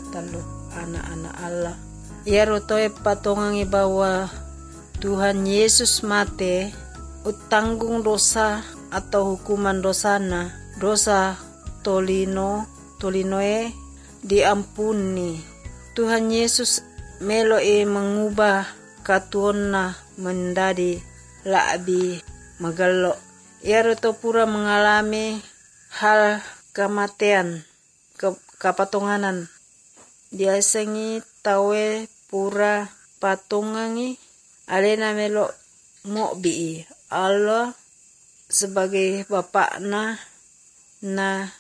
talo anak-anak Allah. Ia rotoe patongangi bahwa Tuhan Yesus mati utanggung dosa atau hukuman dosana, dosa tolinoe diampuni. Tuhan Yesus meloi mengubah katuonna menjadi lebih magalo. Ia roto pura mengalami hal kematian, kapatonganan. Dia sengi tawe pura patongangi alena melo mobi Allah sebagai bapakna na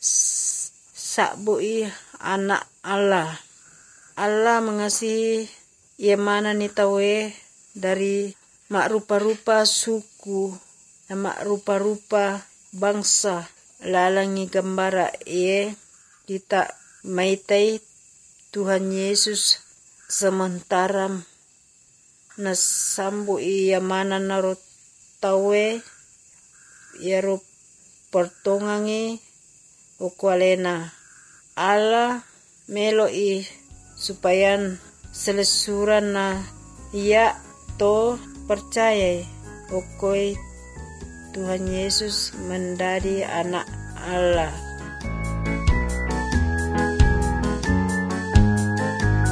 sabui anak Allah. Allah mengasihi ia mana ni tawe dari mak rupa-rupa suku, mak rupa-rupa bangsa lalangi gambara ia kita maitai Tuhan Yesus sementara nasambu ia mana naro tawe ia ro pertongangi ukwalena Allah meloi supaya selesuran na ia to percaya okoi Tuhan Yesus menjadi anak Allah.